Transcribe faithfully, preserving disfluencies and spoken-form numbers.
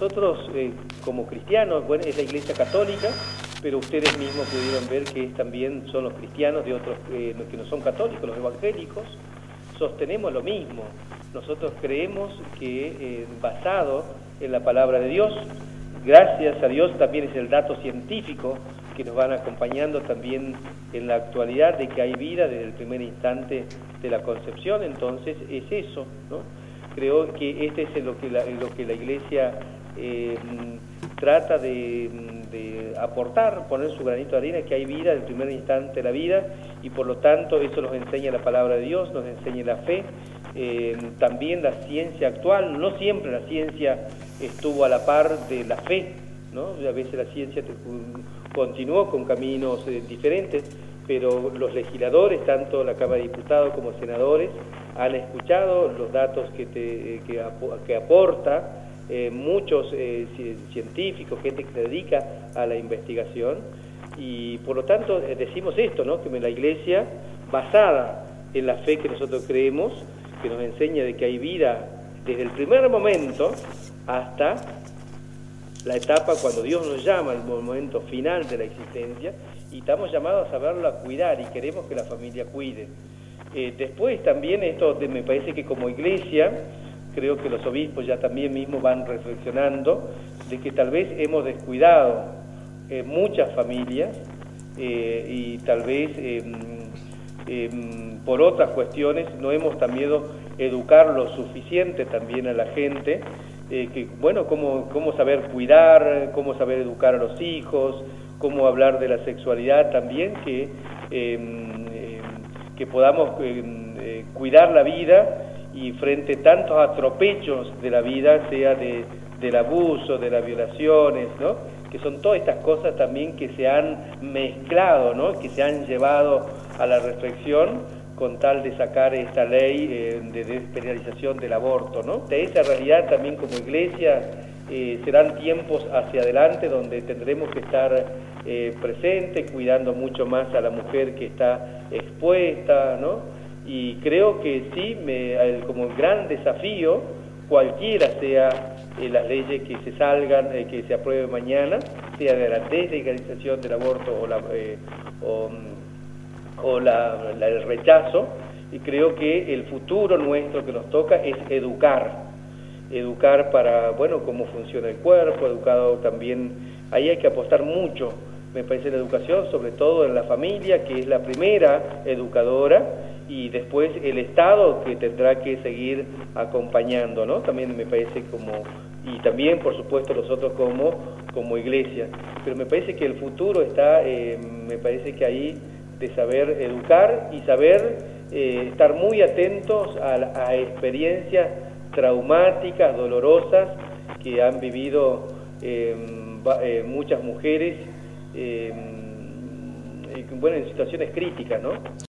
nosotros eh, como cristianos, bueno, es la Iglesia Católica, pero ustedes mismos pudieron ver que también son los cristianos de otros eh, que no son católicos, los evangélicos, sostenemos lo mismo. Nosotros creemos que eh, basado en la palabra de Dios, gracias a Dios también es el dato científico que nos van acompañando también en la actualidad de que hay vida desde el primer instante de la concepción, entonces es eso, ¿no? Creo que este es lo que la, lo que la Iglesia eh, trata de, de aportar, poner su granito de arena, que hay vida desde el primer instante de la vida, y por lo tanto eso nos enseña la palabra de Dios, nos enseña la fe, eh, también la ciencia actual. No siempre la ciencia estuvo a la par de la fe, ¿no? A veces la ciencia te, continuó con caminos eh, diferentes, pero los legisladores, tanto la Cámara de Diputados como senadores, han escuchado los datos que, te, que, que aporta eh, muchos eh, científicos, gente que se dedica a la investigación, y por lo tanto eh, decimos esto, ¿no? Que la Iglesia, basada en la fe que nosotros creemos, que nos enseña de que hay vida desde el primer momento hasta la etapa cuando Dios nos llama, el momento final de la existencia, y estamos llamados a saberlo, a cuidar, y queremos que la familia cuide. Eh, después también esto de, me parece que como Iglesia, creo que los obispos ya también mismos van reflexionando, de que tal vez hemos descuidado eh, muchas familias, eh, y tal vez eh, eh, por otras cuestiones no hemos también educar lo suficiente también a la gente, eh, que bueno, cómo, cómo saber cuidar, cómo saber educar a los hijos, cómo hablar de la sexualidad también, que, eh, eh, que podamos eh, eh, cuidar la vida, y frente a tantos atropellos de la vida, sea de, del abuso, de las violaciones, ¿no? Que son todas estas cosas también que se han mezclado, ¿no? Que se han llevado a la reflexión con tal de sacar esta ley eh, de despenalización del aborto, ¿no? De esa realidad también como Iglesia eh, serán tiempos hacia adelante donde tendremos que estar eh, presentes, cuidando mucho más a la mujer que está expuesta, ¿no? Y creo que sí, me, el, como el gran desafío, cualquiera sea eh, las leyes que se salgan, eh, que se aprueben mañana, sea de la deslegalización del aborto o, la, eh, o, o la, la, el rechazo, y creo que el futuro nuestro que nos toca es educar, educar para, bueno, cómo funciona el cuerpo, educado también, ahí hay que apostar mucho, me parece, la educación, sobre todo en la familia, que es la primera educadora, y después el Estado, que tendrá que seguir acompañando, ¿no? También me parece como, y también por supuesto nosotros como, como Iglesia, pero me parece que el futuro está, eh, me parece que ahí, de saber educar y saber eh, estar muy atentos a, a experiencias traumáticas, dolorosas, que han vivido eh, eh, muchas mujeres, eh, bueno, en situaciones críticas, ¿no?